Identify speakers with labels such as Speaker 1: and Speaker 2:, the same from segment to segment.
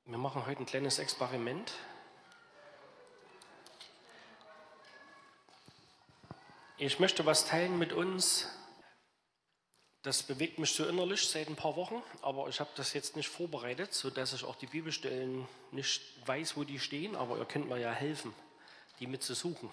Speaker 1: Wir machen heute ein kleines Experiment. Ich möchte was teilen mit uns. Das bewegt mich so innerlich seit ein paar Wochen, aber ich habe das jetzt nicht vorbereitet, sodass ich auch die Bibelstellen nicht weiß, wo die stehen, aber ihr könnt mir ja helfen, die mitzusuchen.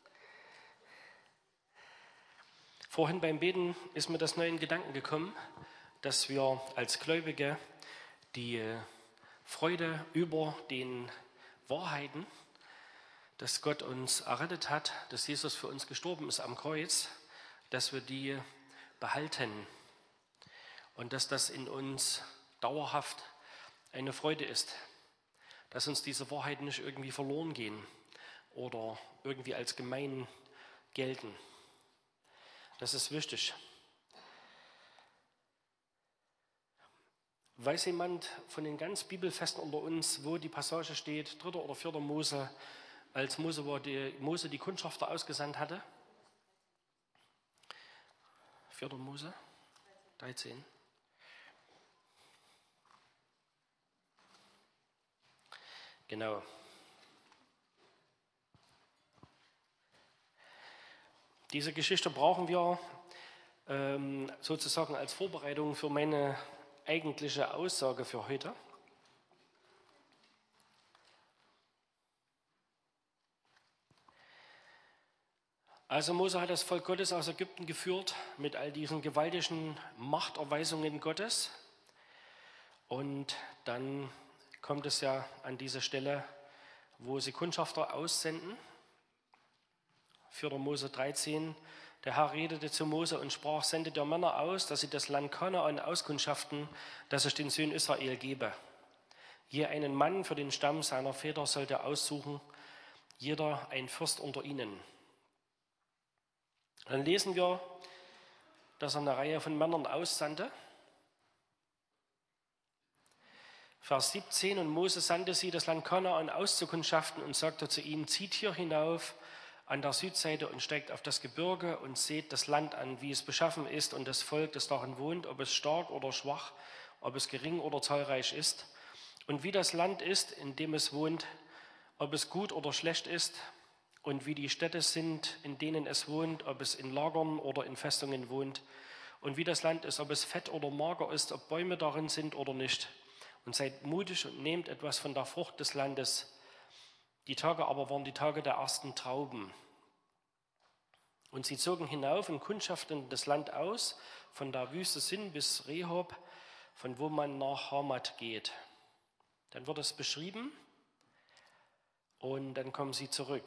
Speaker 1: Vorhin beim Beten ist mir das neue Gedanken gekommen, dass wir als Gläubige die Freude über den Wahrheiten, dass Gott uns errettet hat, dass Jesus für uns gestorben ist am Kreuz, dass wir die behalten und dass das in uns dauerhaft eine Freude ist, dass uns diese Wahrheiten nicht irgendwie verloren gehen oder irgendwie als gemein gelten. Das ist wichtig. Weiß jemand von den ganz Bibelfesten unter uns, wo die Passage steht, 3. oder 4. Mose, als Mose die Kundschafter ausgesandt hatte? 4. Mose 13. Genau. Diese Geschichte brauchen wir sozusagen als Vorbereitung für meine eigentliche Aussage für heute. Also Mose hat das Volk Gottes aus Ägypten geführt mit all diesen gewaltigen Machterweisungen Gottes. Und dann kommt es ja an diese Stelle, wo sie Kundschafter aussenden. 4. Mose 13. Der Herr redete zu Mose und sprach: Sende der Männer aus, dass sie das Land Kanaan auskundschaften, das ich den Söhnen Israel gebe. Je einen Mann für den Stamm seiner Väter sollte aussuchen, jeder ein Fürst unter ihnen. Dann lesen wir, dass er eine Reihe von Männern aussandte. Vers 17: Und Mose sandte sie, das Land Kanaan auszukundschaften, und sagte zu ihnen: Zieht hier hinauf an der Südseite und steigt auf das Gebirge und seht das Land an, wie es beschaffen ist, und das Volk, das darin wohnt, ob es stark oder schwach, ob es gering oder zahlreich ist, und wie das Land ist, in dem es wohnt, ob es gut oder schlecht ist, und wie die Städte sind, in denen es wohnt, ob es in Lagern oder in Festungen wohnt, und wie das Land ist, ob es fett oder mager ist, ob Bäume darin sind oder nicht. Und seid mutig und nehmt etwas von der Frucht des Landes. Die Tage aber waren die Tage der ersten Trauben. Und sie zogen hinauf und kundschaften das Land aus, von der Wüste Sin bis Rehob, von wo man nach Hamat geht. Dann wird es beschrieben und dann kommen sie zurück.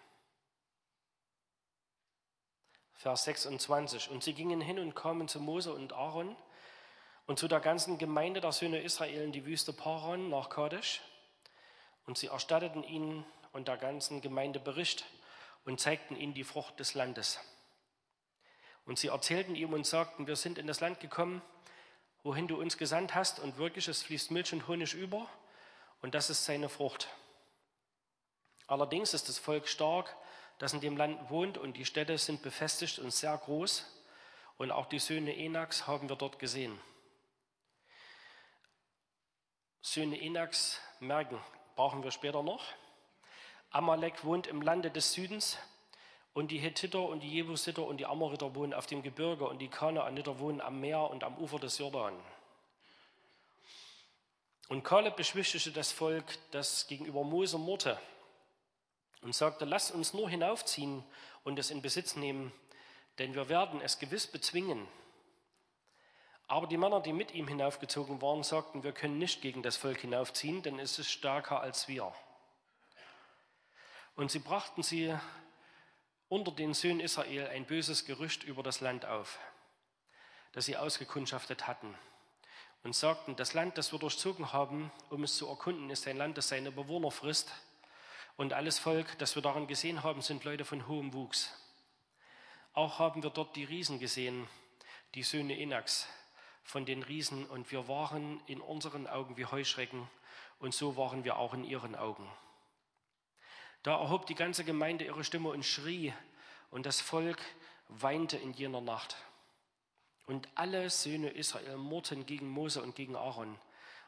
Speaker 1: Vers 26. Und sie gingen hin und kamen zu Mose und Aaron und zu der ganzen Gemeinde der Söhne Israel in die Wüste Paran nach Kadesh. Und sie erstatteten ihnen und der ganzen Gemeinde Bericht und zeigten ihnen die Frucht des Landes. Und sie erzählten ihm und sagten: Wir sind in das Land gekommen, wohin du uns gesandt hast, und wirklich, es fließt Milch und Honig über, und das ist seine Frucht. Allerdings ist das Volk stark, das in dem Land wohnt, und die Städte sind befestigt und sehr groß, und auch die Söhne Enaks haben wir dort gesehen. Söhne Enaks merken, brauchen wir später noch. Amalek wohnt im Lande des Südens, und die Hethiter und die Jebusiter und die Amoriter wohnen auf dem Gebirge, und die Kanaaniter wohnen am Meer und am Ufer des Jordan. Und Kaleb beschwichtigte das Volk, das gegenüber Mose murrte, und sagte: Lasst uns nur hinaufziehen und es in Besitz nehmen, denn wir werden es gewiss bezwingen. Aber die Männer, die mit ihm hinaufgezogen waren, sagten: Wir können nicht gegen das Volk hinaufziehen, denn es ist stärker als wir. Und sie brachten sie unter den Söhnen Israel ein böses Gerücht über das Land auf, das sie ausgekundschaftet hatten, und sagten: Das Land, das wir durchzogen haben, um es zu erkunden, ist ein Land, das seine Bewohner frisst, und alles Volk, das wir darin gesehen haben, sind Leute von hohem Wuchs. Auch haben wir dort die Riesen gesehen, die Söhne Enaks von den Riesen, und wir waren in unseren Augen wie Heuschrecken, und so waren wir auch in ihren Augen. Da erhob die ganze Gemeinde ihre Stimme und schrie, und das Volk weinte in jener Nacht. Und alle Söhne Israel murrten gegen Mose und gegen Aaron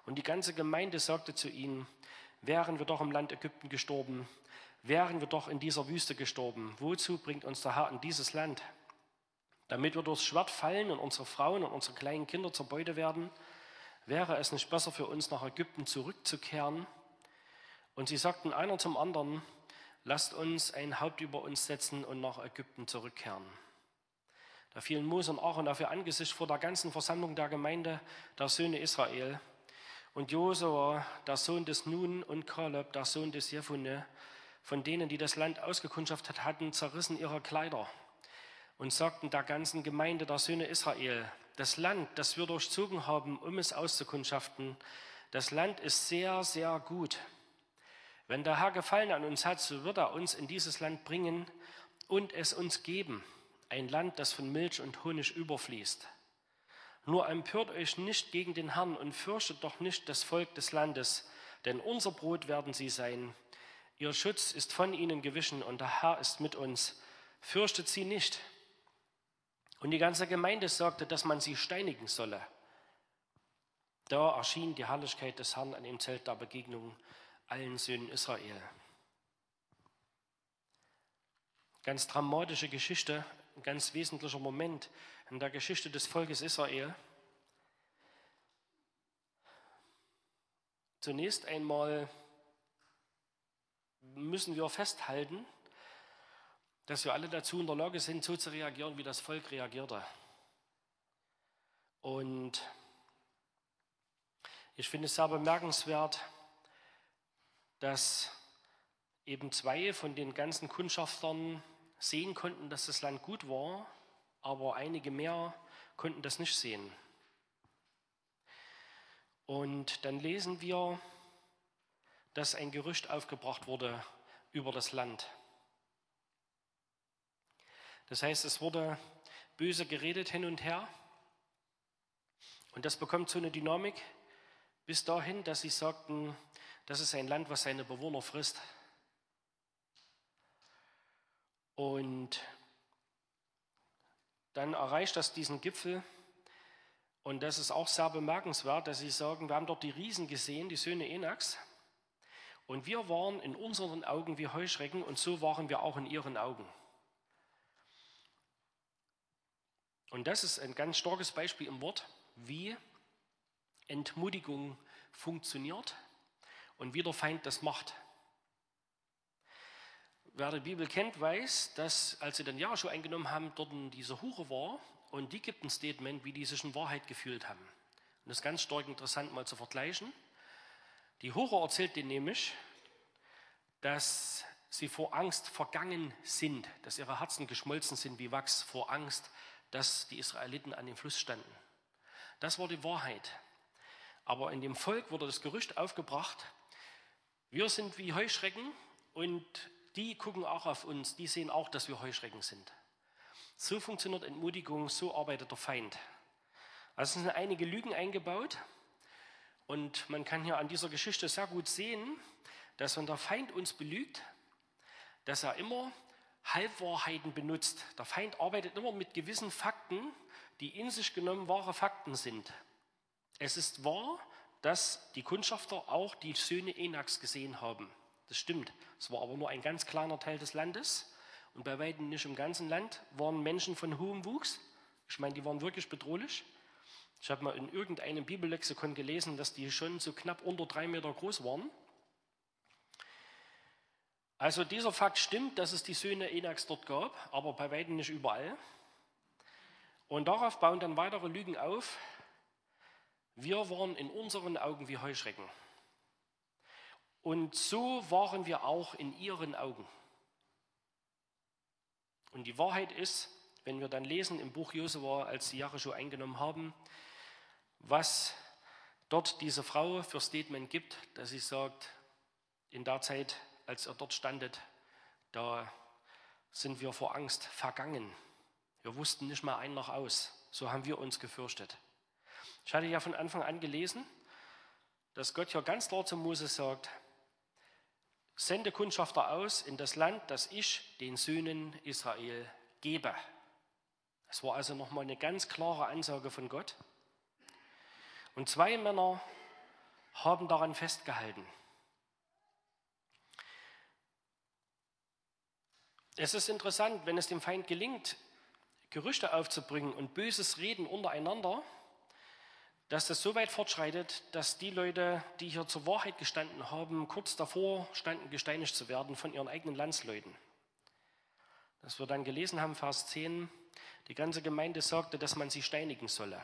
Speaker 1: Und die ganze Gemeinde sagte zu ihnen: Wären wir doch im Land Ägypten gestorben, wären wir doch in dieser Wüste gestorben. Wozu bringt uns der Herr in dieses Land? Damit wir durchs Schwert fallen und unsere Frauen und unsere kleinen Kinder zur Beute werden? Wäre es nicht besser für uns, nach Ägypten zurückzukehren? Und sie sagten einer zum anderen: Lasst uns ein Haupt über uns setzen und nach Ägypten zurückkehren. Da fielen Mose und Aaron auf ihr Angesicht vor der ganzen Versammlung der Gemeinde der Söhne Israel. Und Josua, der Sohn des Nun, und Kaleb, der Sohn des Jephune, von denen, die das Land ausgekundschaftet hatten, zerrissen ihre Kleider und sagten der ganzen Gemeinde der Söhne Israel: Das Land, das wir durchzogen haben, um es auszukundschaften, das Land ist sehr, sehr gut. Wenn der Herr Gefallen an uns hat, so wird er uns in dieses Land bringen und es uns geben, ein Land, das von Milch und Honig überfließt. Nur empört euch nicht gegen den Herrn und fürchtet doch nicht das Volk des Landes, denn unser Brot werden sie sein. Ihr Schutz ist von ihnen gewichen und der Herr ist mit uns. Fürchtet sie nicht. Und die ganze Gemeinde sagte, dass man sie steinigen solle. Da erschien die Herrlichkeit des Herrn an dem Zelt der Begegnung allen Söhnen Israel. Ganz dramatische Geschichte, ein ganz wesentlicher Moment in der Geschichte des Volkes Israel. Zunächst einmal müssen wir festhalten, dass wir alle dazu in der Lage sind, so zu reagieren, wie das Volk reagierte. Und ich finde es sehr bemerkenswert, dass eben 2 von den ganzen Kundschaftern sehen konnten, dass das Land gut war, aber einige mehr konnten das nicht sehen. Und dann lesen wir, dass ein Gerücht aufgebracht wurde über das Land. Das heißt, es wurde böse geredet hin und her. Und das bekommt so eine Dynamik bis dahin, dass sie sagten, das ist ein Land, was seine Bewohner frisst. Und dann erreicht das diesen Gipfel. Und das ist auch sehr bemerkenswert, dass sie sagen, wir haben dort die Riesen gesehen, die Söhne Enaks. Und wir waren in unseren Augen wie Heuschrecken und so waren wir auch in ihren Augen. Und das ist ein ganz starkes Beispiel im Wort, wie Entmutigung funktioniert und wie der Feind das macht. Wer die Bibel kennt, weiß, dass, als sie den Jericho eingenommen haben, dort diese Hure war und die gibt ein Statement, wie die sich in Wahrheit gefühlt haben. Und das ist ganz stark interessant mal zu vergleichen. Die Hure erzählt denen nämlich, dass sie vor Angst vergangen sind, dass ihre Herzen geschmolzen sind wie Wachs vor Angst, dass die Israeliten an dem Fluss standen. Das war die Wahrheit. Aber in dem Volk wurde das Gerücht aufgebracht, wir sind wie Heuschrecken und die gucken auch auf uns, die sehen auch, dass wir Heuschrecken sind. So funktioniert Entmutigung, so arbeitet der Feind. Also es sind einige Lügen eingebaut und man kann hier an dieser Geschichte sehr gut sehen, dass wenn der Feind uns belügt, dass er immer Halbwahrheiten benutzt. Der Feind arbeitet immer mit gewissen Fakten, die in sich genommen wahre Fakten sind. Es ist wahr, dass die Kundschafter auch die Söhne Enaks gesehen haben. Das stimmt. Es war aber nur ein ganz kleiner Teil des Landes und bei weitem nicht im ganzen Land waren Menschen von hohem Wuchs. Ich meine, die waren wirklich bedrohlich. Ich habe mal in irgendeinem Bibellexikon gelesen, dass die schon so knapp unter 3 Meter groß waren. Also dieser Fakt stimmt, dass es die Söhne Enaks dort gab, aber bei weitem nicht überall. Und darauf bauen dann weitere Lügen auf. Wir waren in unseren Augen wie Heuschrecken. Und so waren wir auch in ihren Augen. Und die Wahrheit ist, wenn wir dann lesen im Buch Josua, als sie Jericho eingenommen haben, was dort diese Frau für Statement gibt, dass sie sagt, in der Zeit, als ihr dort standet, da sind wir vor Angst vergangen. Wir wussten nicht mal ein noch aus. So haben wir uns gefürchtet. Ich hatte ja von Anfang an gelesen, dass Gott hier ganz klar zu Mose sagt, sende Kundschafter aus in das Land, das ich den Söhnen Israel gebe. Das war also nochmal eine ganz klare Ansage von Gott. Und 2 Männer haben daran festgehalten. Es ist interessant, wenn es dem Feind gelingt, Gerüchte aufzubringen und böses Reden untereinander, dass das so weit fortschreitet, dass die Leute, die hier zur Wahrheit gestanden haben, kurz davor standen, gesteinigt zu werden von ihren eigenen Landsleuten. Dass wir dann gelesen haben, Vers 10, die ganze Gemeinde sagte, dass man sie steinigen solle.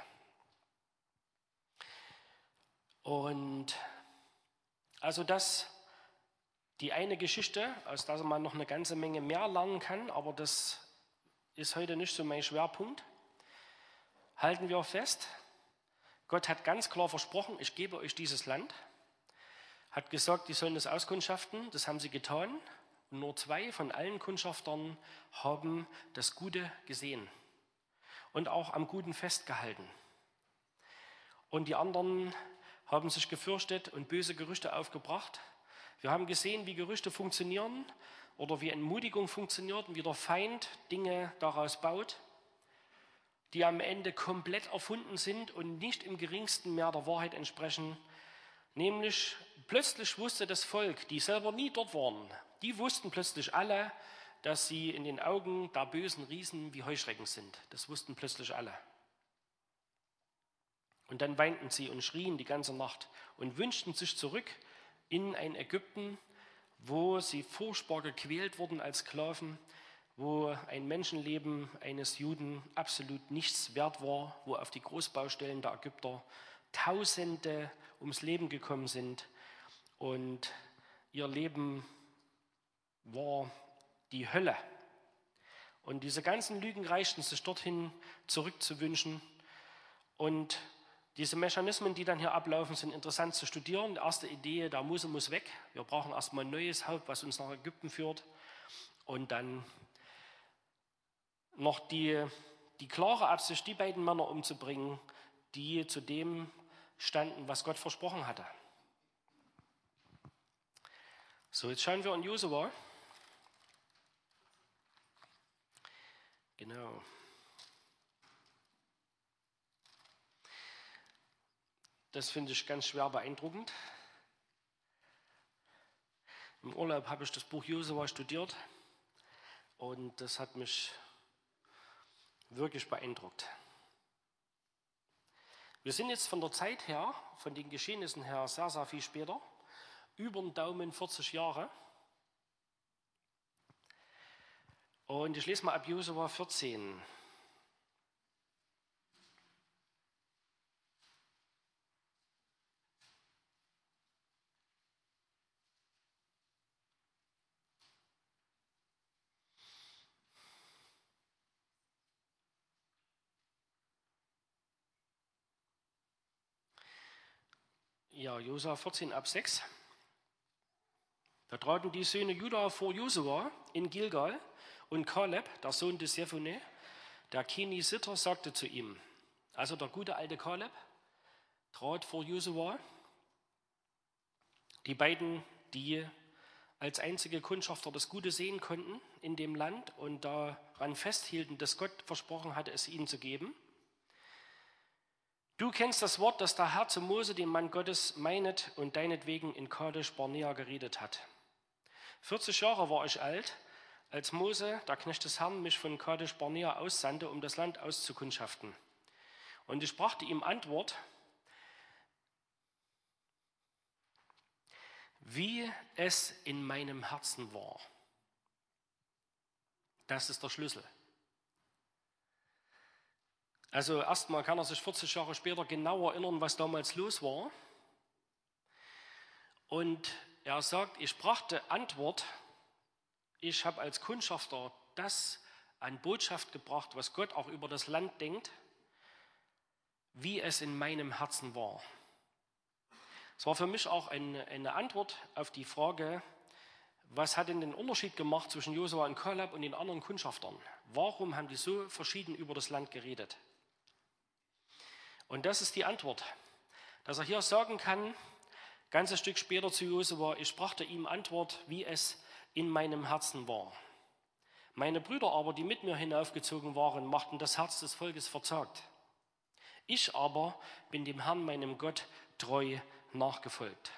Speaker 1: Und also das die eine Geschichte, aus der man noch eine ganze Menge mehr lernen kann, aber das ist heute nicht so mein Schwerpunkt. Halten wir fest, Gott hat ganz klar versprochen, ich gebe euch dieses Land, hat gesagt, die sollen das auskundschaften, das haben sie getan. Und nur 2 von allen Kundschaftern haben das Gute gesehen und auch am Guten festgehalten. Und die anderen haben sich gefürchtet und böse Gerüchte aufgebracht. Wir haben gesehen, wie Gerüchte funktionieren oder wie Entmutigung funktioniert und wie der Feind Dinge daraus baut, die am Ende komplett erfunden sind und nicht im geringsten mehr der Wahrheit entsprechen. Nämlich plötzlich wusste das Volk, die selber nie dort waren, die wussten plötzlich alle, dass sie in den Augen der bösen Riesen wie Heuschrecken sind. Das wussten plötzlich alle. Und dann weinten sie und schrien die ganze Nacht und wünschten sich zurück in ein Ägypten, wo sie furchtbar gequält wurden als Sklaven, wo ein Menschenleben eines Juden absolut nichts wert war, wo auf die Großbaustellen der Ägypter Tausende ums Leben gekommen sind und ihr Leben war die Hölle. Und diese ganzen Lügen reichten, sich dorthin zurückzuwünschen. Und diese Mechanismen, die dann hier ablaufen, sind interessant zu studieren. Die erste Idee, der Mose muss weg. Wir brauchen erstmal ein neues Haupt, was uns nach Ägypten führt. Und dann noch die klare Absicht, die beiden Männer umzubringen, die zu dem standen, was Gott versprochen hatte. So, jetzt schauen wir in Josua. Genau. Das finde ich ganz schwer beeindruckend. Im Urlaub habe ich das Buch Josua studiert und das hat mich wirklich beeindruckt. Wir sind jetzt von der Zeit her, von den Geschehnissen her, sehr, sehr viel später, über den Daumen 40 Jahre. Und ich lese mal ab Josua 14. Ja, Josua 14 ab 6. Da traten die Söhne Juda vor Josua in Gilgal und Kaleb, der Sohn des Jephune, der Kenisiter, sagte zu ihm, also der gute alte Kaleb, trat vor Josua. Die beiden, die als einzige Kundschafter das Gute sehen konnten in dem Land und daran festhielten, dass Gott versprochen hatte, es ihnen zu geben. Du kennst das Wort, das der Herr zu Mose, dem Mann Gottes, meinet und deinetwegen in Kadesh Barnea geredet hat. 40 Jahre war ich alt, als Mose, der Knecht des Herrn, mich von Kadesh Barnea aussandte, um das Land auszukundschaften. Und ich brachte ihm Antwort, wie es in meinem Herzen war. Das ist der Schlüssel. Also erstmal kann er sich 40 Jahre später genau erinnern, was damals los war. Und er sagt, ich brachte Antwort, ich habe als Kundschafter das an Botschaft gebracht, was Gott auch über das Land denkt, wie es in meinem Herzen war. Es war für mich auch eine Antwort auf die Frage, was hat denn den Unterschied gemacht zwischen Josua und Kaleb und den anderen Kundschaftern? Warum haben die so verschieden über das Land geredet? Und das ist die Antwort, dass er hier sagen kann, ganzes Stück später zu Josua, ich brachte ihm Antwort, wie es in meinem Herzen war. Meine Brüder aber, die mit mir hinaufgezogen waren, machten das Herz des Volkes verzagt. Ich aber bin dem Herrn, meinem Gott, treu nachgefolgt.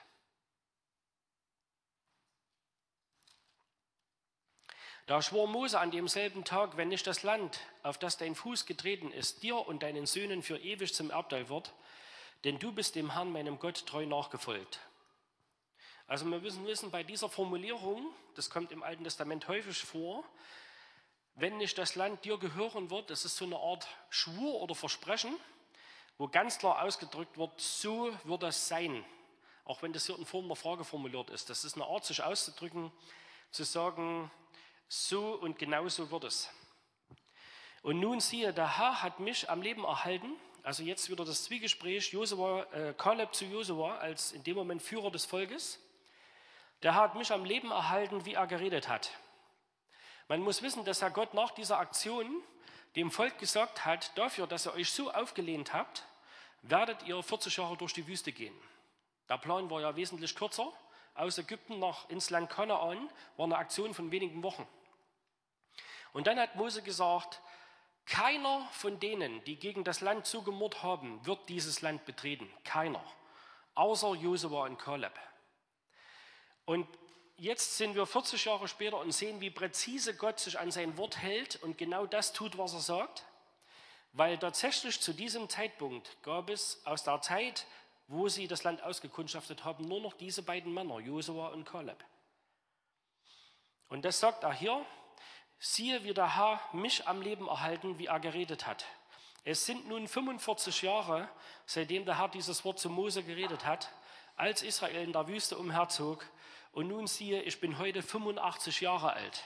Speaker 1: Da schwor Mose an demselben Tag, wenn nicht das Land, auf das dein Fuß getreten ist, dir und deinen Söhnen für ewig zum Erbteil wird, denn du bist dem Herrn, meinem Gott, treu nachgefolgt. Also wir müssen wissen, bei dieser Formulierung, das kommt im Alten Testament häufig vor, wenn nicht das Land dir gehören wird, das ist so eine Art Schwur oder Versprechen, wo ganz klar ausgedrückt wird, so wird das sein. Auch wenn das hier in Form der Frage formuliert ist. Das ist eine Art, sich auszudrücken, zu sagen, so und genau so wird es. Und nun siehe, der Herr hat mich am Leben erhalten. Also jetzt wieder das Zwiegespräch Kaleb zu Josua als in dem Moment Führer des Volkes. Der Herr hat mich am Leben erhalten, wie er geredet hat. Man muss wissen, dass Herr Gott nach dieser Aktion dem Volk gesagt hat, dafür, dass ihr euch so aufgelehnt habt, werdet ihr 40 Jahre durch die Wüste gehen. Der Plan war ja wesentlich kürzer. Aus Ägypten nach ins Land Kanaan war eine Aktion von wenigen Wochen. Und dann hat Mose gesagt, keiner von denen, die gegen das Land zugemurrt haben, wird dieses Land betreten. Keiner. Außer Josua und Kaleb. Und jetzt sind wir 40 Jahre später und sehen, wie präzise Gott sich an sein Wort hält und genau das tut, was er sagt. Weil tatsächlich zu diesem Zeitpunkt gab es aus der Zeit, wo sie das Land ausgekundschaftet haben, nur noch diese beiden Männer, Josua und Kaleb. Und das sagt er hier, siehe, wie der Herr mich am Leben erhalten, wie er geredet hat. Es sind nun 45 Jahre, seitdem der Herr dieses Wort zu Mose geredet hat, als Israel in der Wüste umherzog. Und nun siehe, ich bin heute 85 Jahre alt.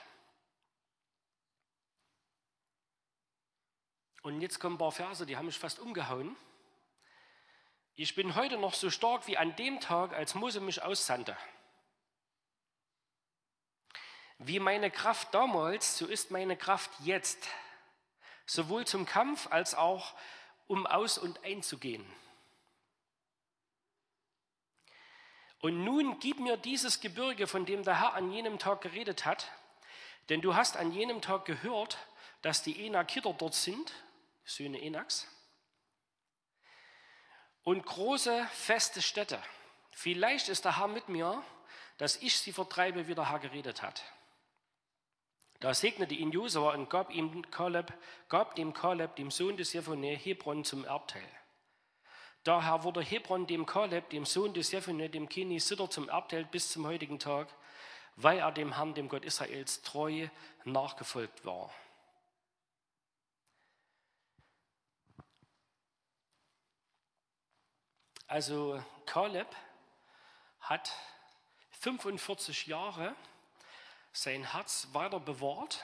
Speaker 1: Und jetzt kommen ein paar Verse, die haben mich fast umgehauen. Ich bin heute noch so stark wie an dem Tag, als Mose mich aussandte. Wie meine Kraft damals, so ist meine Kraft jetzt, sowohl zum Kampf als auch um aus- und einzugehen. Und nun gib mir dieses Gebirge, von dem der Herr an jenem Tag geredet hat, denn du hast an jenem Tag gehört, dass die Enakiter dort sind, Söhne Enaks, und große feste Städte. Vielleicht ist der Herr mit mir, dass ich sie vertreibe, wie der Herr geredet hat. Da segnete ihn Josua und gab dem Kaleb, dem Sohn des Jephone, Hebron zum Erbteil. Daher wurde Hebron dem Kaleb, dem Sohn des Jephone, dem Keniziter, zum Erbteil bis zum heutigen Tag, weil er dem Herrn, dem Gott Israels, treu nachgefolgt war. Also Kaleb hat 45 Jahre sein Herz weiter bewahrt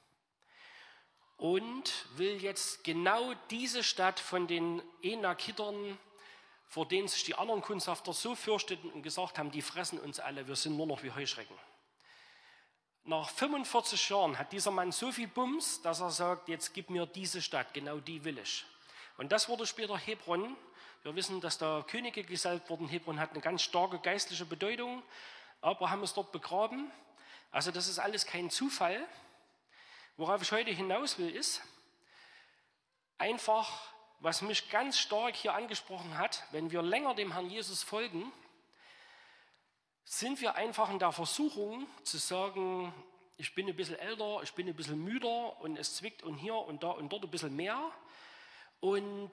Speaker 1: und will jetzt genau diese Stadt von den Enakitern, vor denen sich die anderen Kundschafter so fürchteten und gesagt haben, die fressen uns alle, wir sind nur noch wie Heuschrecken. Nach 45 Jahren hat dieser Mann so viel Bums, dass er sagt, jetzt gib mir diese Stadt, genau die will ich. Und das wurde später Hebron. Wir wissen, dass da Könige gesalbt wurden. Hebron hat eine ganz starke geistliche Bedeutung. Abraham ist dort begraben. Also das ist alles kein Zufall. Worauf ich heute hinaus will, ist einfach, was mich ganz stark hier angesprochen hat, wenn wir länger dem Herrn Jesus folgen, sind wir einfach in der Versuchung zu sagen, ich bin ein bisschen älter, ich bin ein bisschen müder und es zwickt und hier und da und dort ein bisschen mehr. Und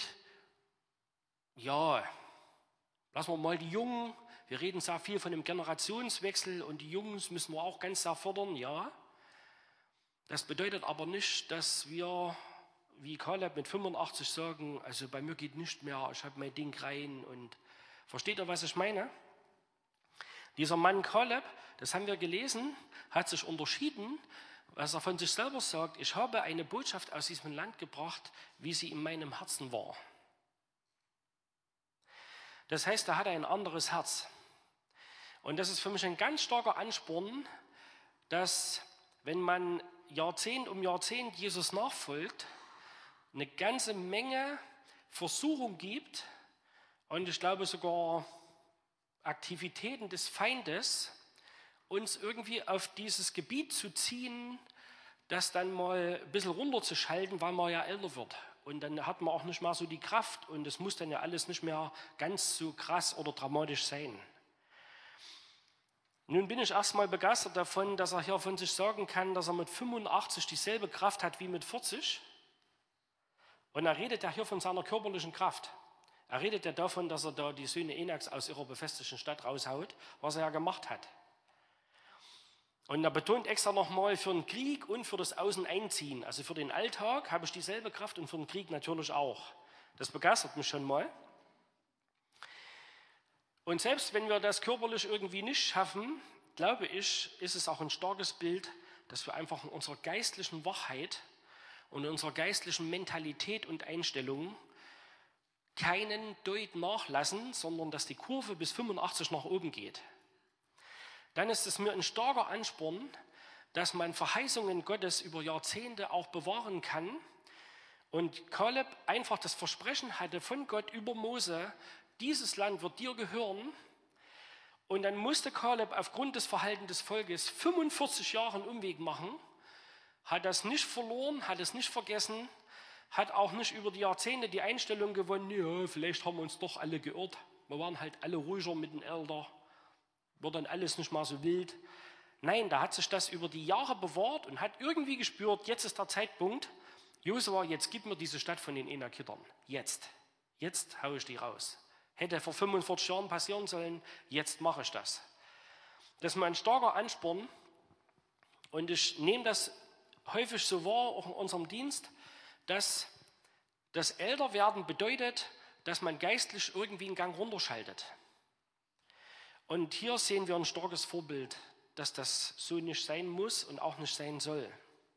Speaker 1: ja, lassen wir mal die Jungen, wir reden sehr viel von dem Generationswechsel und die Jungs müssen wir auch ganz sehr fördern, ja. Das bedeutet aber nicht, dass wir, wie Kaleb mit 85 sagen, also bei mir geht nichts mehr, ich habe mein Ding rein und versteht ihr, was ich meine? Dieser Mann Kaleb, das haben wir gelesen, hat sich unterschieden, was er von sich selber sagt, ich habe eine Botschaft aus diesem Land gebracht, wie sie in meinem Herzen war. Das heißt, er hatte ein anderes Herz. Und das ist für mich ein ganz starker Ansporn, dass wenn man Jahrzehnt um Jahrzehnt Jesus nachfolgt, eine ganze Menge Versuchung gibt und ich glaube sogar Aktivitäten des Feindes, uns irgendwie auf dieses Gebiet zu ziehen, das dann mal ein bisschen runterzuschalten, weil man ja älter wird und dann hat man auch nicht mehr so die Kraft und es muss dann ja alles nicht mehr ganz so krass oder dramatisch sein. Nun bin ich erstmal begeistert davon, dass er hier von sich sagen kann, dass er mit 85 dieselbe Kraft hat wie mit 40. Und er redet ja hier von seiner körperlichen Kraft. Er redet ja davon, dass er da die Söhne Enaks aus ihrer befestigten Stadt raushaut, was er ja gemacht hat. Und er betont extra nochmal für den Krieg und für das Außeneinziehen. Also für den Alltag habe ich dieselbe Kraft und für den Krieg natürlich auch. Das begeistert mich schon mal. Und selbst wenn wir das körperlich irgendwie nicht schaffen, glaube ich, ist es auch ein starkes Bild, dass wir einfach in unserer geistlichen Wachheit und in unserer geistlichen Mentalität und Einstellung keinen Deut nachlassen, sondern dass die Kurve bis 85 nach oben geht. Dann ist es mir ein starker Ansporn, dass man Verheißungen Gottes über Jahrzehnte auch bewahren kann. Und Kaleb einfach das Versprechen hatte von Gott über Mose, dieses Land wird dir gehören. Und dann musste Kaleb aufgrund des Verhaltens des Volkes 45 Jahre einen Umweg machen, hat das nicht verloren, hat es nicht vergessen, hat auch nicht über die Jahrzehnte die Einstellung gewonnen, ja, vielleicht haben wir uns doch alle geirrt. Wir waren halt alle ruhiger mit den Eltern, wird dann alles nicht mal so wild. Nein, da hat sich das über die Jahre bewahrt und hat irgendwie gespürt, jetzt ist der Zeitpunkt, Josua, jetzt gib mir diese Stadt von den Enakitern. Jetzt haue ich die raus. Hätte vor 45 Jahren passieren sollen, jetzt mache ich das. Das ist mein starker Ansporn und ich nehme das häufig so wahr, auch in unserem Dienst, dass das Älterwerden bedeutet, dass man geistlich irgendwie einen Gang runterschaltet. Und hier sehen wir ein starkes Vorbild, dass das so nicht sein muss und auch nicht sein soll.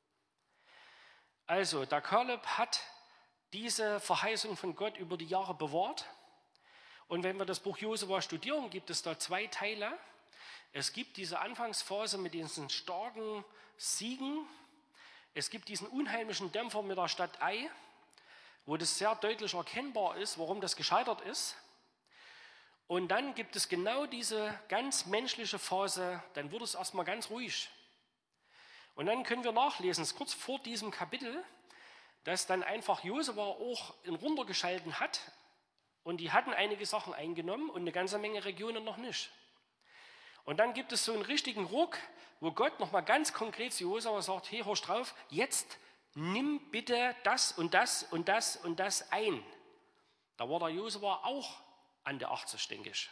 Speaker 1: Also, der Kaleb hat diese Verheißung von Gott über die Jahre bewahrt. Und wenn wir das Buch Josua studieren, gibt es da zwei Teile. Es gibt diese Anfangsphase mit diesen starken Siegen. Es gibt diesen unheimlichen Dämpfer mit der Stadt Ai, wo das sehr deutlich erkennbar ist, warum das gescheitert ist. Und dann gibt es genau diese ganz menschliche Phase, dann wird es erstmal ganz ruhig. Und dann können wir nachlesen, es ist kurz vor diesem Kapitel, dass dann einfach Josua auch runtergeschalten hat und die hatten einige Sachen eingenommen und eine ganze Menge Regionen noch nicht. Und dann gibt es so einen richtigen Ruck, wo Gott nochmal ganz konkret zu Josua sagt, hey, hörst drauf, jetzt nimm bitte das und das und das und das ein. Da war der Josua auch an der 80, denke ich.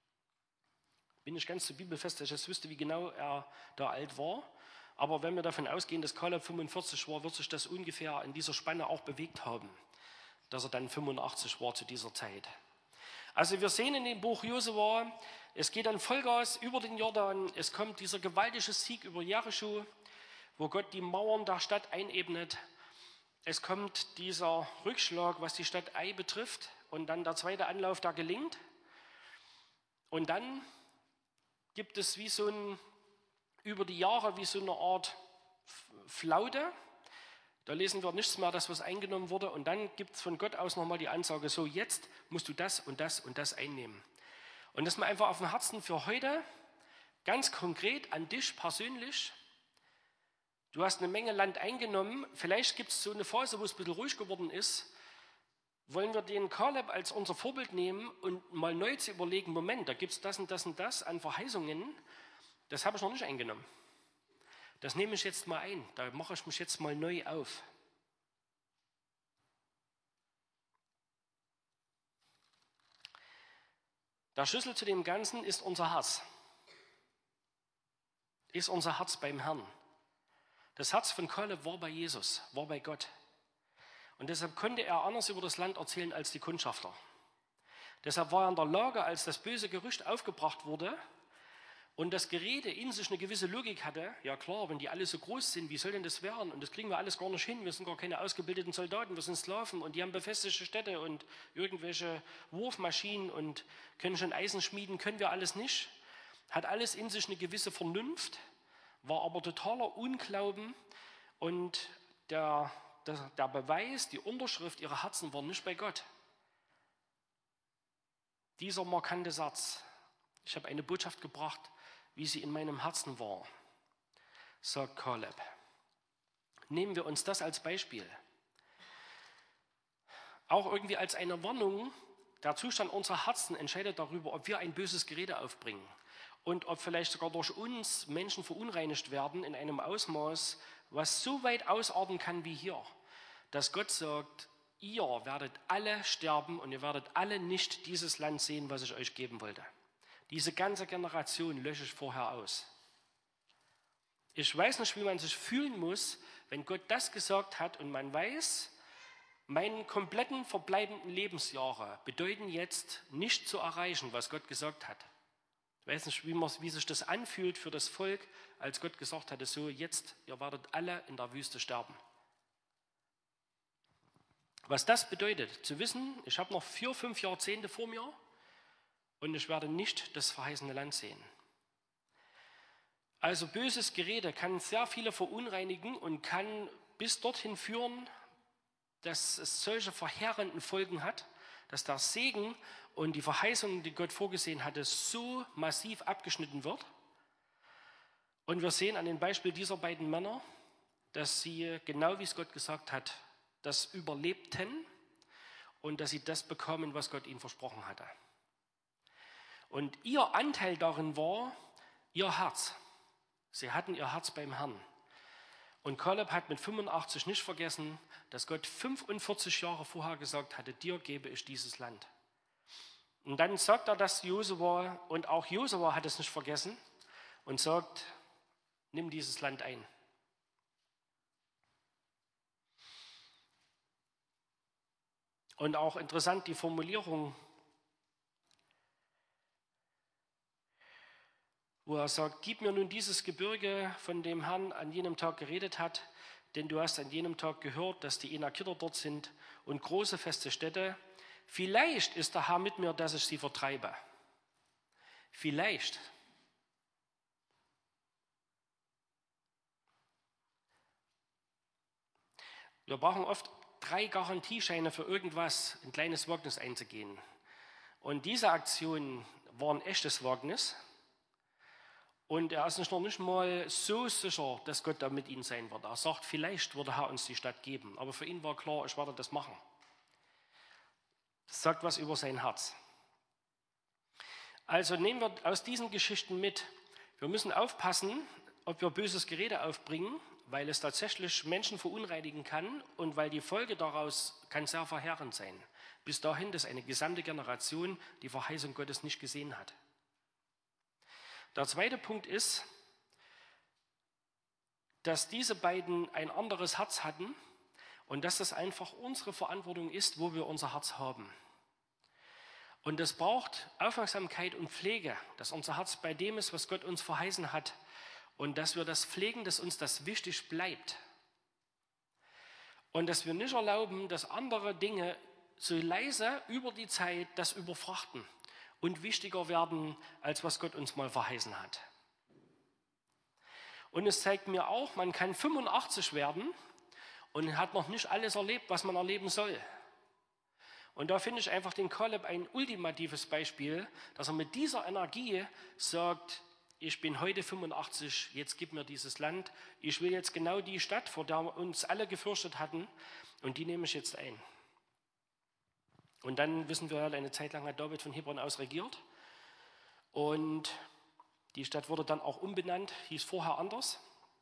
Speaker 1: Bin nicht ganz so bibelfest, dass ich jetzt wüsste, wie genau er da alt war. Aber wenn wir davon ausgehen, dass Kaleb 45 war, wird sich das ungefähr in dieser Spanne auch bewegt haben, dass er dann 85 war zu dieser Zeit. Also wir sehen in dem Buch Josua, es geht dann Vollgas über den Jordan, es kommt dieser gewaltige Sieg über Jericho, wo Gott die Mauern der Stadt einebnet. Es kommt dieser Rückschlag, was die Stadt Ai betrifft, und dann der zweite Anlauf, der gelingt. Und dann gibt es wie so ein, über die Jahre wie so eine Art Flaute. Da lesen wir nichts mehr, das was eingenommen wurde. Und dann gibt es von Gott aus nochmal die Ansage, so jetzt musst du das und das und das einnehmen. Und das ist mir einfach auf dem Herzen für heute, ganz konkret an dich persönlich. Du hast eine Menge Land eingenommen. Vielleicht gibt es so eine Phase, wo es ein bisschen ruhig geworden ist. Wollen wir den Kaleb als unser Vorbild nehmen und mal neu zu überlegen, Moment, da gibt es das und das und das an Verheißungen. Das habe ich noch nicht eingenommen. Das nehme ich jetzt mal ein. Da mache ich mich jetzt mal neu auf. Der Schlüssel zu dem Ganzen ist unser Herz. Ist unser Herz beim Herrn. Das Herz von Kaleb war bei Jesus, war bei Gott. Und deshalb konnte er anders über das Land erzählen als die Kundschafter. Deshalb war er in der Lage, als das böse Gerücht aufgebracht wurde und das Gerede in sich eine gewisse Logik hatte, ja klar, wenn die alle so groß sind, wie soll denn das werden? Und das kriegen wir alles gar nicht hin, wir sind gar keine ausgebildeten Soldaten, wir sind Sklaven und die haben befestigte Städte und irgendwelche Wurfmaschinen und können schon Eisen schmieden, können wir alles nicht. Hat alles in sich eine gewisse Vernunft, war aber totaler Unglauben und der Beweis, die Unterschrift ihrer Herzen war nicht bei Gott. Dieser markante Satz, ich habe eine Botschaft gebracht, wie sie in meinem Herzen war, sagt Kaleb. Nehmen wir uns das als Beispiel. auch irgendwie als eine Warnung. Der Zustand unserer Herzen entscheidet darüber, ob wir ein böses Gerede aufbringen und ob vielleicht sogar durch uns Menschen verunreinigt werden in einem Ausmaß, was so weit ausarten kann wie hier, dass Gott sagt, ihr werdet alle sterben und ihr werdet alle nicht dieses Land sehen, was ich euch geben wollte. Diese ganze Generation lösche ich vorher aus. Ich weiß nicht, wie man sich fühlen muss, wenn Gott das gesagt hat und man weiß, meine kompletten verbleibenden Lebensjahre bedeuten jetzt nicht zu erreichen, was Gott gesagt hat. Ich weiß nicht, wie sich das anfühlt für das Volk, als Gott gesagt hatte, so jetzt, ihr werdet alle in der Wüste sterben. Was das bedeutet, zu wissen, ich habe noch 4, 5 Jahrzehnte vor mir und ich werde nicht das verheißene Land sehen. Also böses Gerede kann sehr viele verunreinigen und kann bis dorthin führen, dass es solche verheerenden Folgen hat, dass der Segen und die Verheißung, die Gott vorgesehen hatte, so massiv abgeschnitten wird. Und wir sehen an dem Beispiel dieser beiden Männer, dass sie, genau wie es Gott gesagt hat, das überlebten und dass sie das bekommen, was Gott ihnen versprochen hatte. Und ihr Anteil darin war ihr Herz. Sie hatten ihr Herz beim Herrn. Und Kaleb hat mit 85 nicht vergessen, dass Gott 45 Jahre vorher gesagt hatte, dir gebe ich dieses Land. Und dann sagt er das Josua, und auch Josua hat es nicht vergessen und sagt, nimm dieses Land ein. Und auch interessant die Formulierung, wo er sagt, gib mir nun dieses Gebirge, von dem Herrn an jenem Tag geredet hat, denn du hast an jenem Tag gehört, dass die Enakiter dort sind und große feste Städte. Vielleicht ist der Herr mit mir, dass ich sie vertreibe. Vielleicht. Wir brauchen oft 3 Garantiescheine für irgendwas, ein kleines Wagnis einzugehen. Und diese Aktion war ein echtes Wagnis. Und er ist noch nicht mal so sicher, dass Gott da mit ihm sein wird. Er sagt, vielleicht wird der Herr uns die Stadt geben. Aber für ihn war klar, ich werde das machen. Das sagt was über sein Herz. Also nehmen wir aus diesen Geschichten mit, wir müssen aufpassen, ob wir böses Gerede aufbringen, weil es tatsächlich Menschen verunreinigen kann und weil die Folge daraus kann sehr verheerend sein. Bis dahin, dass eine gesamte Generation die Verheißung Gottes nicht gesehen hat. Der zweite Punkt ist, dass diese beiden ein anderes Herz hatten und dass das einfach unsere Verantwortung ist, wo wir unser Herz haben. Und es braucht Aufmerksamkeit und Pflege, dass unser Herz bei dem ist, was Gott uns verheißen hat und dass wir das pflegen, dass uns das wichtig bleibt. Und dass wir nicht erlauben, dass andere Dinge so leise über die Zeit das überfrachten und wichtiger werden, als was Gott uns mal verheißen hat. Und es zeigt mir auch, man kann 85 werden und hat noch nicht alles erlebt, was man erleben soll. Und da finde ich einfach den Kaleb ein ultimatives Beispiel, dass er mit dieser Energie sagt, ich bin heute 85, jetzt gib mir dieses Land. Ich will jetzt genau die Stadt, vor der wir uns alle gefürchtet hatten, und die nehme ich jetzt ein. Und dann wissen wir, eine Zeit lang hat David von Hebron aus regiert. Und die Stadt wurde dann auch umbenannt, hieß vorher anders.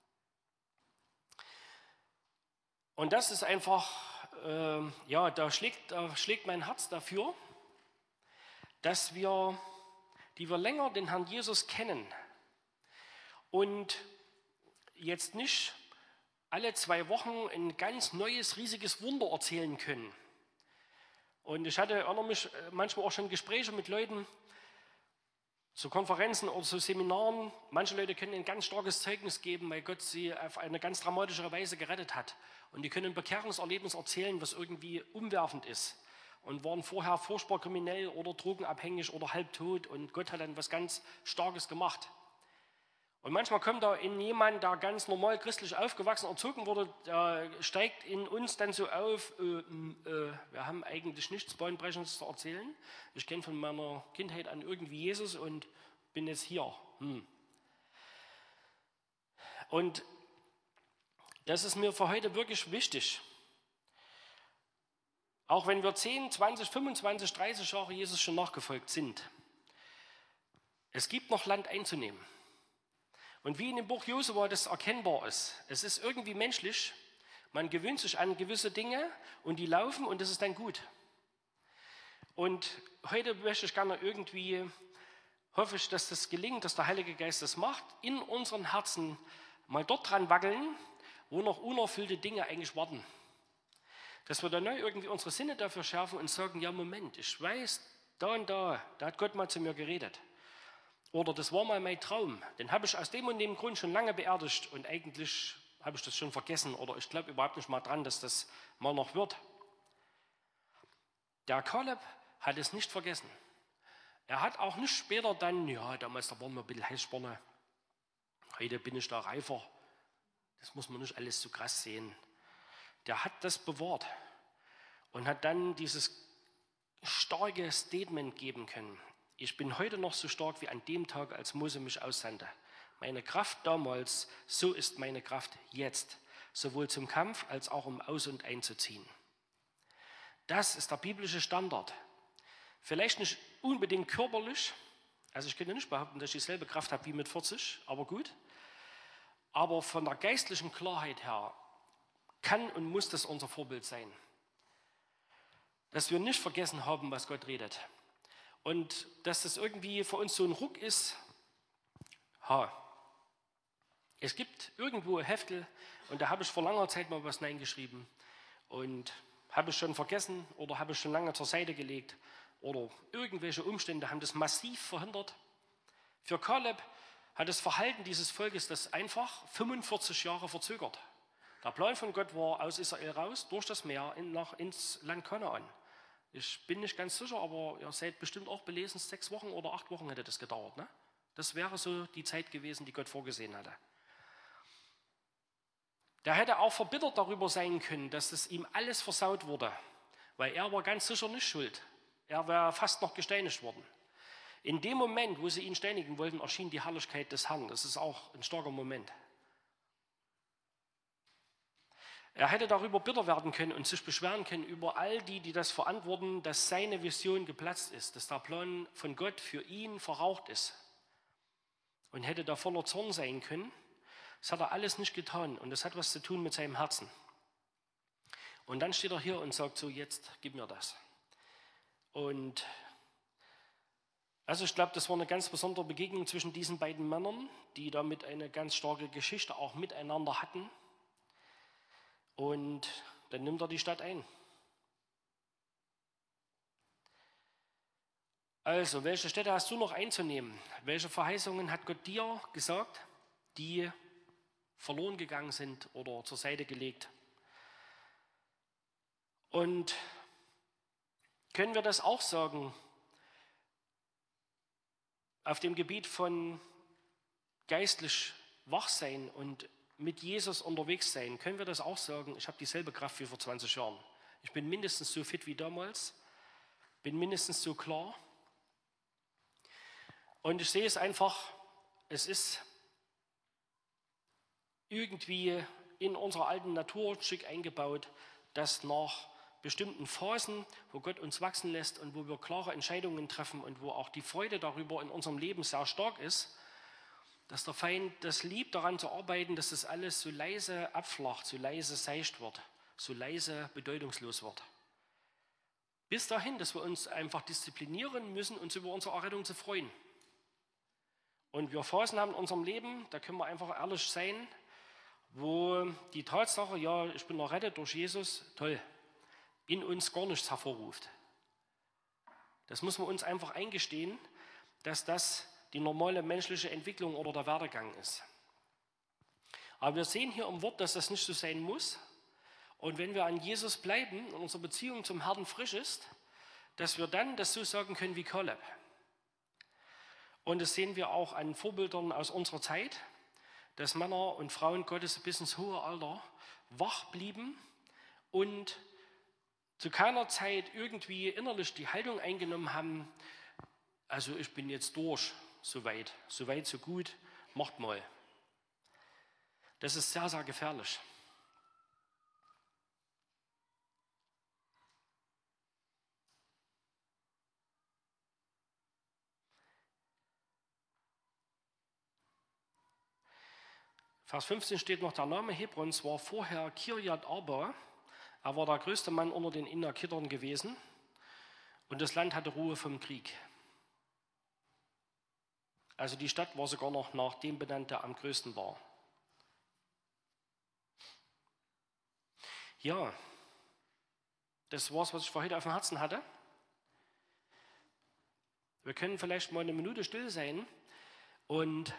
Speaker 1: Und das ist einfach, da schlägt mein Herz dafür, dass wir, die wir länger den Herrn Jesus kennen und jetzt nicht alle 2 Wochen ein ganz neues, riesiges Wunder erzählen können. Und ich erinnere mich manchmal auch schon Gespräche mit Leuten zu Konferenzen oder zu Seminaren. Manche Leute können ein ganz starkes Zeugnis geben, weil Gott sie auf eine ganz dramatische Weise gerettet hat. Und die können ein Bekehrungserlebnis erzählen, was irgendwie umwerfend ist. Und waren vorher furchtbar kriminell oder drogenabhängig oder halbtot. Und Gott hat dann was ganz Starkes gemacht. Und manchmal kommt da in jemand, der ganz normal christlich aufgewachsen, erzogen wurde, der steigt in uns dann so auf, wir haben eigentlich nichts Bahnbrechendes zu erzählen. Ich kenne von meiner Kindheit an irgendwie Jesus und bin jetzt hier. Und das ist mir für heute wirklich wichtig. Auch wenn wir 10, 20, 25, 30 Jahre Jesus schon nachgefolgt sind, es gibt noch Land einzunehmen. Und wie in dem Buch Josua das erkennbar ist, es ist irgendwie menschlich, man gewöhnt sich an gewisse Dinge und die laufen und das ist dann gut. Und heute möchte ich gerne irgendwie, hoffe ich, dass das gelingt, dass der Heilige Geist das macht, in unseren Herzen mal dort dran wackeln, wo noch unerfüllte Dinge eigentlich warten. Dass wir dann neu irgendwie unsere Sinne dafür schärfen und sagen, ja Moment, ich weiß, da und da hat Gott mal zu mir geredet. Oder das war mal mein Traum, den habe ich aus dem und dem Grund schon lange beerdigt und eigentlich habe ich das schon vergessen oder ich glaube überhaupt nicht mal dran, dass das mal noch wird. Der Kaleb hat es nicht vergessen. Er hat auch nicht später dann, ja, damals da waren wir ein bisschen Heißspanne, heute bin ich da reifer. Das muss man nicht alles so krass sehen. Der hat das bewahrt und hat dann dieses starke Statement geben können. Ich bin heute noch so stark wie an dem Tag, als Mose mich aussandte. Meine Kraft damals, so ist meine Kraft jetzt, sowohl zum Kampf als auch um aus- und einzuziehen. Das ist der biblische Standard. Vielleicht nicht unbedingt körperlich, also ich könnte nicht behaupten, dass ich dieselbe Kraft habe wie mit 40, aber gut. Aber von der geistlichen Klarheit her kann und muss das unser Vorbild sein. Dass wir nicht vergessen haben, was Gott redet. Und dass das irgendwie für uns so ein Ruck ist, es gibt irgendwo Heftel und da habe ich vor langer Zeit mal was hineingeschrieben und habe ich schon vergessen oder habe ich schon lange zur Seite gelegt oder irgendwelche Umstände haben das massiv verhindert. Für Kaleb hat das Verhalten dieses Volkes das einfach 45 Jahre verzögert. Der Plan von Gott war aus Israel raus, durch das Meer ins Land Kanaan. Ich bin nicht ganz sicher, aber ihr seid bestimmt auch belesen, 6 Wochen oder 8 Wochen hätte das gedauert. Ne? Das wäre so die Zeit gewesen, die Gott vorgesehen hatte. Der hätte auch verbittert darüber sein können, dass es ihm alles versaut wurde, weil er war ganz sicher nicht schuld. Er wäre fast noch gesteinigt worden. In dem Moment, wo sie ihn steinigen wollten, erschien die Herrlichkeit des Herrn. Das ist auch ein starker Moment. Er hätte darüber bitter werden können und sich beschweren können über all die, die das verantworten, dass seine Vision geplatzt ist, dass der Plan von Gott für ihn verraucht ist. Und hätte da voller Zorn sein können. Das hat er alles nicht getan und das hat was zu tun mit seinem Herzen. Und dann steht er hier und sagt so, jetzt gib mir das. Und also ich glaube, das war eine ganz besondere Begegnung zwischen diesen beiden Männern, die damit eine ganz starke Geschichte auch miteinander hatten. Und dann nimmt er die Stadt ein. Also, welche Städte hast du noch einzunehmen? Welche Verheißungen hat Gott dir gesagt, die verloren gegangen sind oder zur Seite gelegt? Und können wir das auch sagen auf dem Gebiet von geistlich Wachsein und mit Jesus unterwegs sein? Können wir das auch sagen? Ich habe dieselbe Kraft wie vor 20 Jahren. Ich bin mindestens so fit wie damals, bin mindestens so klar. Und ich sehe es einfach, es ist irgendwie in unserer alten Natur ein Stück eingebaut, dass nach bestimmten Phasen, wo Gott uns wachsen lässt und wo wir klare Entscheidungen treffen und wo auch die Freude darüber in unserem Leben sehr stark ist, dass der Feind das liebt, daran zu arbeiten, dass das alles so leise abflacht, so leise seicht wird, so leise bedeutungslos wird. Bis dahin, dass wir uns einfach disziplinieren müssen, uns über unsere Errettung zu freuen. Und wir Phasen haben in unserem Leben, da können wir einfach ehrlich sein, wo die Tatsache, ja, ich bin errettet durch Jesus, toll, in uns gar nichts hervorruft. Das muss man uns einfach eingestehen, dass das die normale menschliche Entwicklung oder der Werdegang ist. Aber wir sehen hier im Wort, dass das nicht so sein muss. Und wenn wir an Jesus bleiben und unsere Beziehung zum Herrn frisch ist, dass wir dann das so sagen können wie Kaleb. Und das sehen wir auch an Vorbildern aus unserer Zeit, dass Männer und Frauen Gottes bis ins hohe Alter wach blieben und zu keiner Zeit irgendwie innerlich die Haltung eingenommen haben, also ich bin jetzt durch, so weit, so gut, macht mal. Das ist sehr, sehr gefährlich. Vers 15 steht noch, der Name Hebrons war vorher Kirjat Arba. Er war der größte Mann unter den Inakitern gewesen und das Land hatte Ruhe vom Krieg. Also die Stadt war sogar noch nach dem benannt, der am größten war. Ja, das war's, was ich für heute auf dem Herzen hatte. Wir können vielleicht mal eine Minute still sein und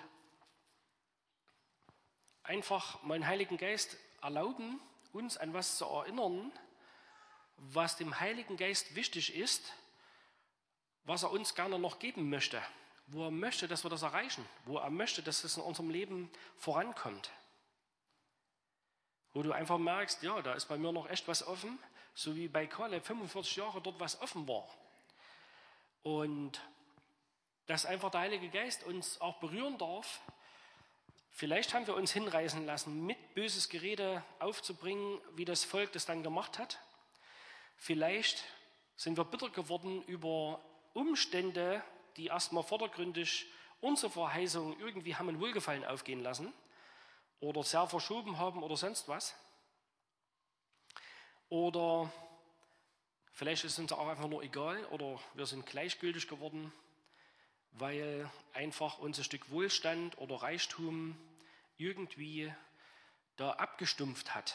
Speaker 1: einfach mal den Heiligen Geist erlauben, uns an was zu erinnern, was dem Heiligen Geist wichtig ist, was er uns gerne noch geben möchte, wo er möchte, dass wir das erreichen, wo er möchte, dass es in unserem Leben vorankommt. Wo du einfach merkst, ja, da ist bei mir noch echt was offen, so wie bei Caleb 45 Jahre dort was offen war. Und dass einfach der Heilige Geist uns auch berühren darf. Vielleicht haben wir uns hinreißen lassen, mit böses Gerede aufzubringen, wie das Volk das dann gemacht hat. Vielleicht sind wir bitter geworden über Umstände, die erstmal vordergründig unsere Verheißung irgendwie haben ein Wohlgefallen aufgehen lassen oder sehr verschoben haben oder sonst was. Oder vielleicht ist es uns auch einfach nur egal oder wir sind gleichgültig geworden, weil einfach unser Stück Wohlstand oder Reichtum irgendwie da abgestumpft hat.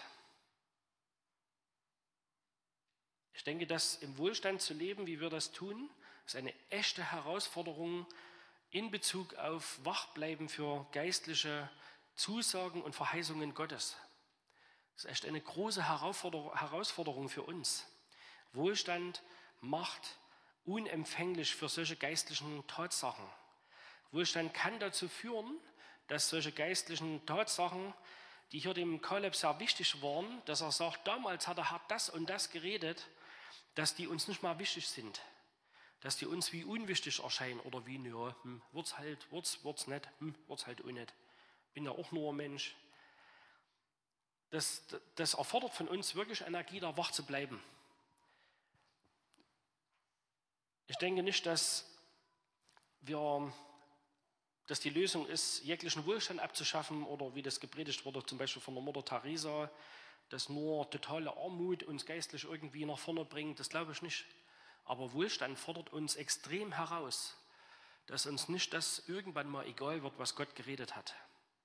Speaker 1: Ich denke, dass im Wohlstand zu leben, wie wir das tun, ist eine echte Herausforderung in Bezug auf Wachbleiben für geistliche Zusagen und Verheißungen Gottes. Das ist echt eine große Herausforderung für uns. Wohlstand macht unempfänglich für solche geistlichen Tatsachen. Wohlstand kann dazu führen, dass solche geistlichen Tatsachen, die hier dem Kaleb sehr wichtig waren, dass er sagt, damals hat der Herr das und das geredet, dass die uns nicht mal wichtig sind. Dass die uns wie unwichtig erscheinen oder wie, ja, wird's halt, wird's nicht, wird's halt auch nicht. Bin ja auch nur ein Mensch. Das erfordert von uns wirklich Energie, da wach zu bleiben. Ich denke nicht, dass die Lösung ist, jeglichen Wohlstand abzuschaffen oder wie das gepredigt wurde, zum Beispiel von der Mutter Teresa, dass nur totale Armut uns geistlich irgendwie nach vorne bringt. Das glaube ich nicht. Aber Wohlstand fordert uns extrem heraus, dass uns nicht das irgendwann mal egal wird, was Gott geredet hat.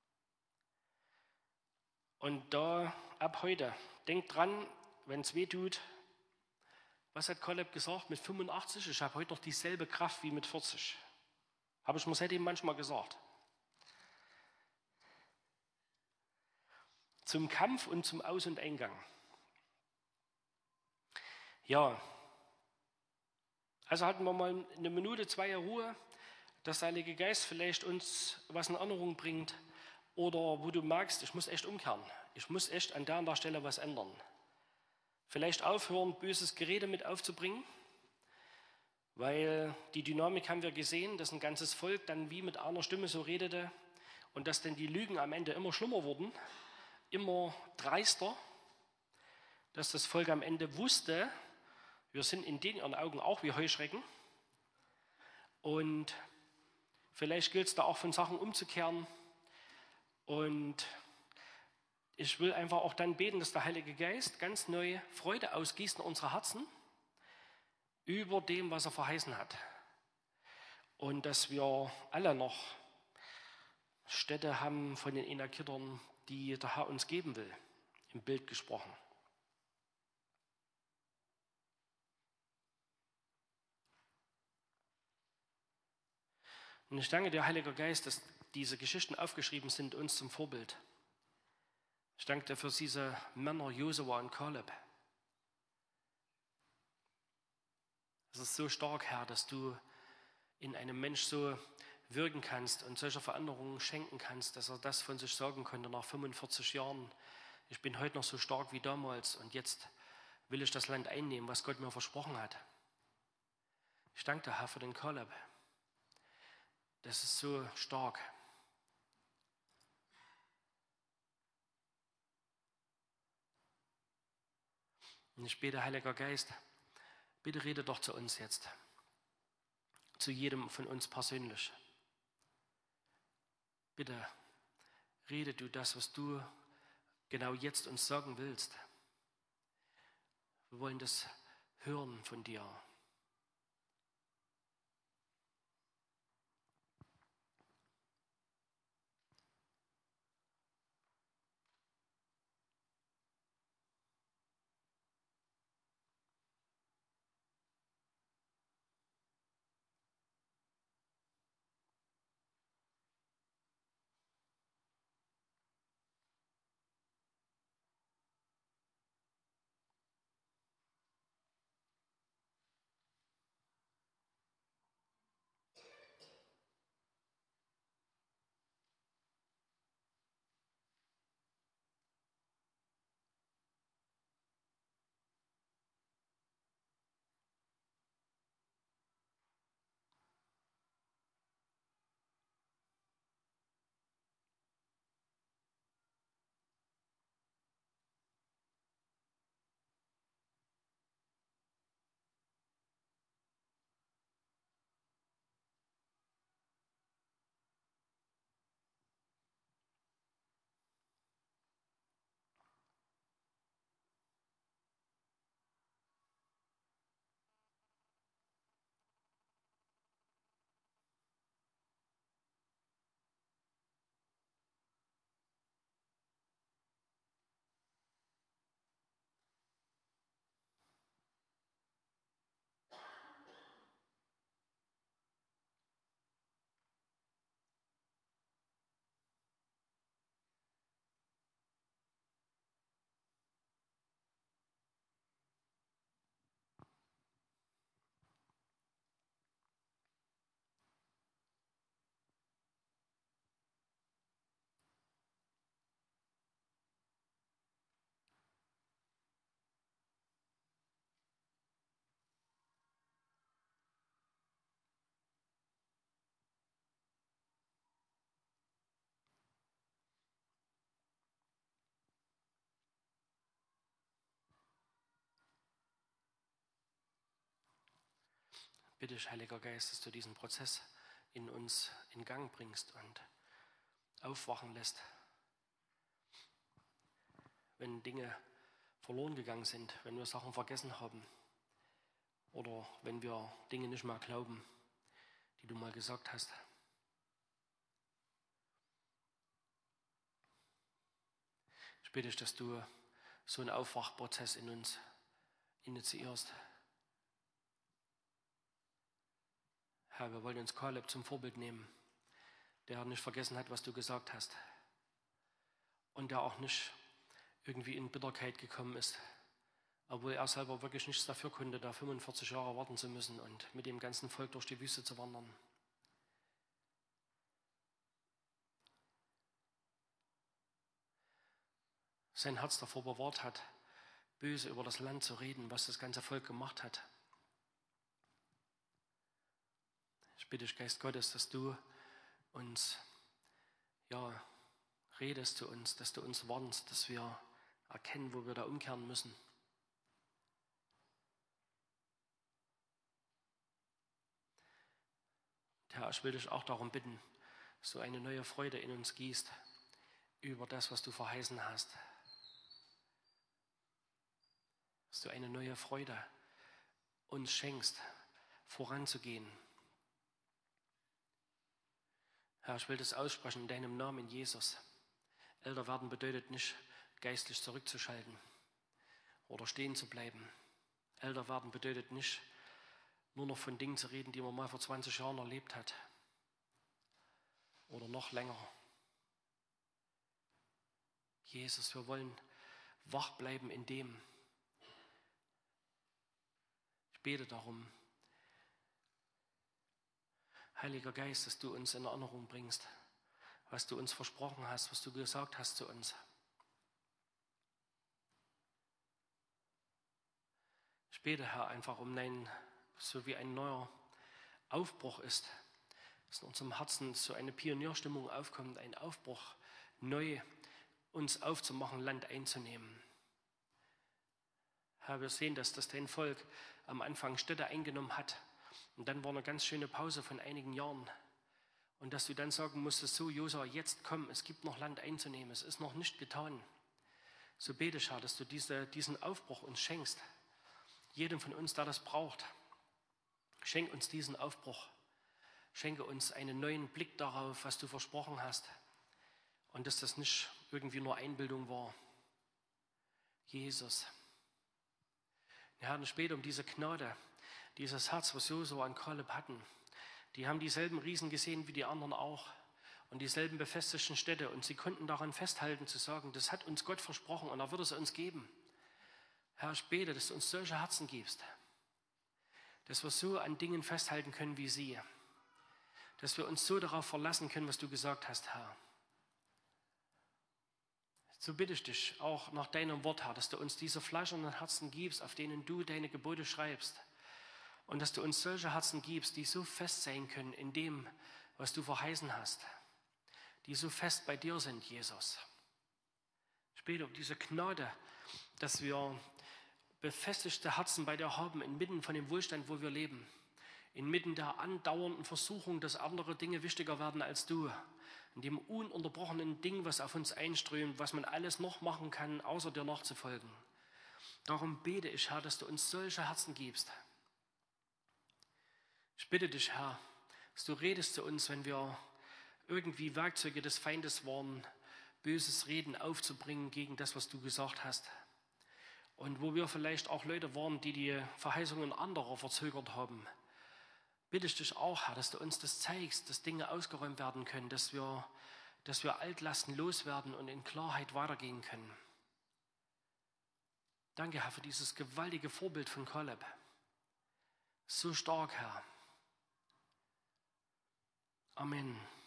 Speaker 1: Und da ab heute, denkt dran, wenn es weh tut, was hat Caleb gesagt mit 85? Ich habe heute noch dieselbe Kraft wie mit 40. Habe ich mir seitdem manchmal gesagt. Zum Kampf und zum Aus- und Eingang. Ja, also hatten wir mal eine Minute, 2 Ruhe, dass der Heilige Geist vielleicht uns was in Erinnerung bringt oder wo du merkst, ich muss echt umkehren. Ich muss echt an der und der Stelle was ändern. Vielleicht aufhören, böses Gerede mit aufzubringen, weil die Dynamik haben wir gesehen, dass ein ganzes Volk dann wie mit einer Stimme so redete und dass dann die Lügen am Ende immer schlimmer wurden, immer dreister, dass das Volk am Ende wusste, wir sind in ihren Augen auch wie Heuschrecken und vielleicht gilt es da auch von Sachen umzukehren und ich will einfach auch dann beten, dass der Heilige Geist ganz neu Freude ausgießt in unsere Herzen über dem, was er verheißen hat. Und dass wir alle noch Städte haben von den Inakitern, die der Herr uns geben will, im Bild gesprochen. Und ich danke dir, Heiliger Geist, dass diese Geschichten aufgeschrieben sind, uns zum Vorbild. Ich danke dir für diese Männer Josua und Kaleb. Es ist so stark, Herr, dass du in einem Mensch so wirken kannst und solche Veränderungen schenken kannst, dass er das von sich sagen konnte nach 45 Jahren. Ich bin heute noch so stark wie damals und jetzt will ich das Land einnehmen, was Gott mir versprochen hat. Ich danke dir, Herr, für den Kaleb. Das ist so stark. Und ich bete, Heiliger Geist, bitte rede doch zu uns jetzt, zu jedem von uns persönlich. Bitte rede du das, was du genau jetzt uns sagen willst. Wir wollen das hören von dir. Bitte ich, Heiliger Geist, dass du diesen Prozess in uns in Gang bringst und aufwachen lässt. Wenn Dinge verloren gegangen sind, wenn wir Sachen vergessen haben oder wenn wir Dinge nicht mehr glauben, die du mal gesagt hast. Ich bitte dich, dass du so einen Aufwachprozess in uns initiierst. Herr, wir wollen uns Kaleb zum Vorbild nehmen, der nicht vergessen hat, was du gesagt hast und der auch nicht irgendwie in Bitterkeit gekommen ist, obwohl er selber wirklich nichts dafür konnte, da 45 Jahre warten zu müssen und mit dem ganzen Volk durch die Wüste zu wandern. Sein Herz davor bewahrt hat, böse über das Land zu reden, was das ganze Volk gemacht hat. Ich bitte dich, Geist Gottes, dass du uns, redest zu uns, dass du uns warnst, dass wir erkennen, wo wir da umkehren müssen. Herr, ich will dich auch darum bitten, dass du eine neue Freude in uns gießt über das, was du verheißen hast. Dass du eine neue Freude uns schenkst, voranzugehen. Herr, ich will das aussprechen in deinem Namen, Jesus. Älter werden bedeutet nicht, geistlich zurückzuschalten oder stehen zu bleiben. Älter werden bedeutet nicht, nur noch von Dingen zu reden, die man mal vor 20 Jahren erlebt hat oder noch länger. Jesus, wir wollen wach bleiben in dem. Ich bete darum, Heiliger Geist, dass du uns in Erinnerung bringst, was du uns versprochen hast, was du gesagt hast zu uns. Ich bete, Herr, einfach so wie ein neuer Aufbruch ist, dass in unserem Herzen so eine Pionierstimmung aufkommt, ein Aufbruch, neu uns aufzumachen, Land einzunehmen. Herr, wir sehen, dass dein Volk am Anfang Städte eingenommen hat und dann war eine ganz schöne Pause von einigen Jahren Und dass du dann sagen musstest, so Josua, jetzt komm, es gibt noch Land einzunehmen, es ist noch nicht getan. So bete ich, Herr, dass du diesen Aufbruch uns schenkst. Jedem von uns, der das braucht. Schenk uns diesen Aufbruch. Schenke uns einen neuen Blick darauf, was du versprochen hast. Und dass das nicht irgendwie nur Einbildung war. Jesus. Herr, und später um diese Gnade, dieses Herz, was Josua und Kaleb hatten. Die haben dieselben Riesen gesehen wie die anderen auch und dieselben befestigten Städte. Und sie konnten daran festhalten, zu sagen, das hat uns Gott versprochen und er wird es uns geben. Herr, ich bete, dass du uns solche Herzen gibst, dass wir so an Dingen festhalten können wie sie, dass wir uns so darauf verlassen können, was du gesagt hast, Herr. So bitte ich dich auch nach deinem Wort, Herr, dass du uns diese fleischernen Herzen gibst, auf denen du deine Gebote schreibst. Und dass du uns solche Herzen gibst, die so fest sein können in dem, was du verheißen hast. Die so fest bei dir sind, Jesus. Ich bete um diese Gnade, dass wir befestigte Herzen bei dir haben, inmitten von dem Wohlstand, wo wir leben. Inmitten der andauernden Versuchung, dass andere Dinge wichtiger werden als du. In dem ununterbrochenen Ding, was auf uns einströmt, was man alles noch machen kann, außer dir nachzufolgen. Darum bete ich, Herr, dass du uns solche Herzen gibst. Ich bitte dich, Herr, dass du redest zu uns, wenn wir irgendwie Werkzeuge des Feindes waren, böses Reden aufzubringen gegen das, was du gesagt hast. Und wo wir vielleicht auch Leute waren, die die Verheißungen anderer verzögert haben, bitte ich dich auch, Herr, dass du uns das zeigst, dass Dinge ausgeräumt werden können, dass wir Altlasten loswerden und in Klarheit weitergehen können. Danke, Herr, für dieses gewaltige Vorbild von Kaleb. So stark, Herr. Amen.